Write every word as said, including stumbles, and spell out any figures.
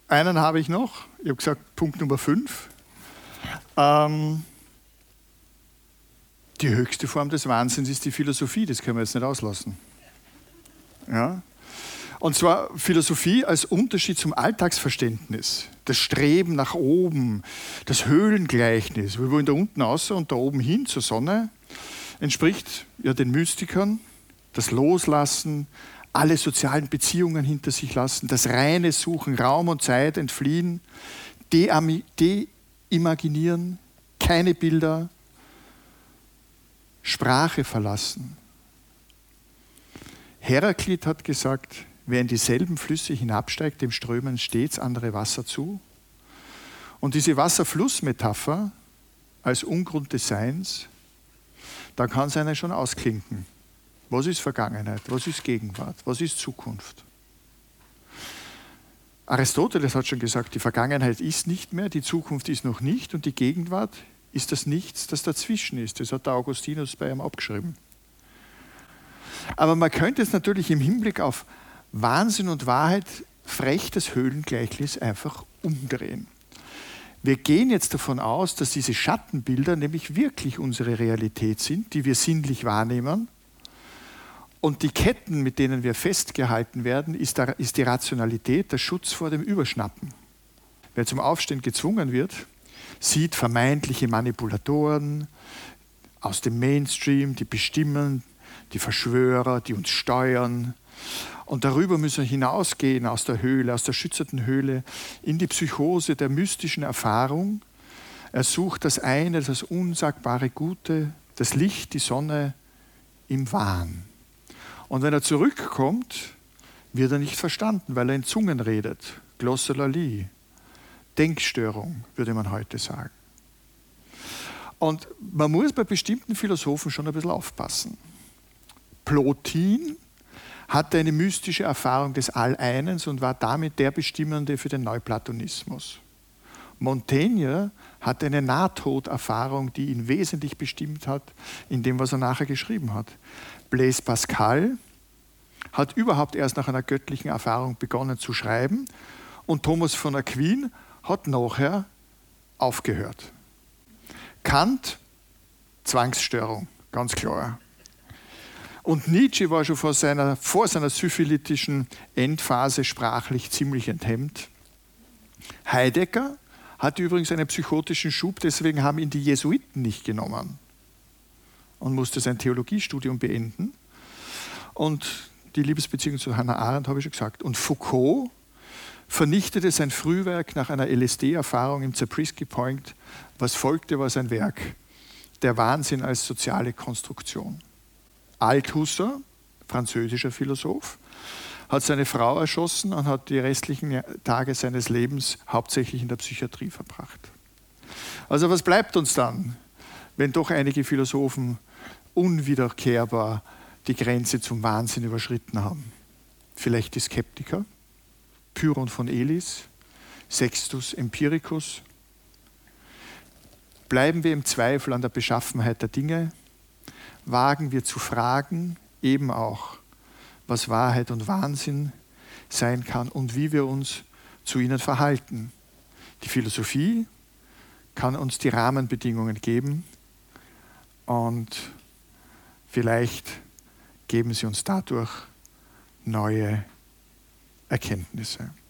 einen habe ich noch. Ich habe gesagt, Punkt Nummer fünf. Ähm, die höchste Form des Wahnsinns ist die Philosophie. Das können wir jetzt nicht auslassen. Ja? Und zwar Philosophie als Unterschied zum Alltagsverständnis. Das Streben nach oben, das Höhlengleichnis. Wir wollen da unten raus und da oben hin zur Sonne. Entspricht ja den Mystikern. Das Loslassen, alle sozialen Beziehungen hinter sich lassen, das reine Suchen, Raum und Zeit entfliehen, deimaginieren, keine Bilder, Sprache verlassen. Heraklit hat gesagt, wer in dieselben Flüsse hinabsteigt, dem strömen stets andere Wasser zu. Und diese Wasserflussmetapher als Ungrund des Seins, da kann es einen schon ausklinken. Was ist Vergangenheit? Was ist Gegenwart? Was ist Zukunft? Aristoteles hat schon gesagt, die Vergangenheit ist nicht mehr, die Zukunft ist noch nicht und die Gegenwart ist das Nichts, das dazwischen ist. Das hat der Augustinus bei ihm abgeschrieben. Aber man könnte es natürlich im Hinblick auf Wahnsinn und Wahrheit frech das Höhlengleichnis einfach umdrehen. Wir gehen jetzt davon aus, dass diese Schattenbilder nämlich wirklich unsere Realität sind, die wir sinnlich wahrnehmen. Und die Ketten, mit denen wir festgehalten werden, ist die Rationalität, der Schutz vor dem Überschnappen. Wer zum Aufstehen gezwungen wird, sieht vermeintliche Manipulatoren aus dem Mainstream, die bestimmen, die Verschwörer, die uns steuern. Und darüber müssen wir hinausgehen aus der Höhle, aus der schützenden Höhle, in die Psychose der mystischen Erfahrung. Er sucht das eine, das unsagbare Gute, das Licht, die Sonne im Wahn. Und wenn er zurückkommt, wird er nicht verstanden, weil er in Zungen redet. Glossolalie, Denkstörung, würde man heute sagen. Und man muss bei bestimmten Philosophen schon ein bisschen aufpassen. Plotin hatte eine mystische Erfahrung des All-Einens und war damit der Bestimmende für den Neuplatonismus. Montaigne hatte eine Nahtoderfahrung, die ihn wesentlich bestimmt hat in dem, was er nachher geschrieben hat. Blaise Pascal hat überhaupt erst nach einer göttlichen Erfahrung begonnen zu schreiben und Thomas von Aquin hat nachher aufgehört. Kant, Zwangsstörung, ganz klar. Und Nietzsche war schon vor seiner, vor seiner syphilitischen Endphase sprachlich ziemlich enthemmt. Heidegger hatte übrigens einen psychotischen Schub, deswegen haben ihn die Jesuiten nicht genommen und musste sein Theologiestudium beenden. Und die Liebesbeziehung zu Hannah Arendt habe ich schon gesagt. Und Foucault vernichtete sein Frühwerk nach einer L S D-Erfahrung im Zabriskie Point. Was folgte, war sein Werk, Der Wahnsinn als soziale Konstruktion. Althusser, französischer Philosoph, hat seine Frau erschossen und hat die restlichen Tage seines Lebens hauptsächlich in der Psychiatrie verbracht. Also was bleibt uns dann, wenn doch einige Philosophen unwiederkehrbar die Grenze zum Wahnsinn überschritten haben? Vielleicht die Skeptiker, Pyrrhon von Elis, Sextus Empiricus. Bleiben wir im Zweifel an der Beschaffenheit der Dinge, wagen wir zu fragen, eben auch, was Wahrheit und Wahnsinn sein kann und wie wir uns zu ihnen verhalten. Die Philosophie kann uns die Rahmenbedingungen geben und vielleicht geben sie uns dadurch neue Erkenntnisse.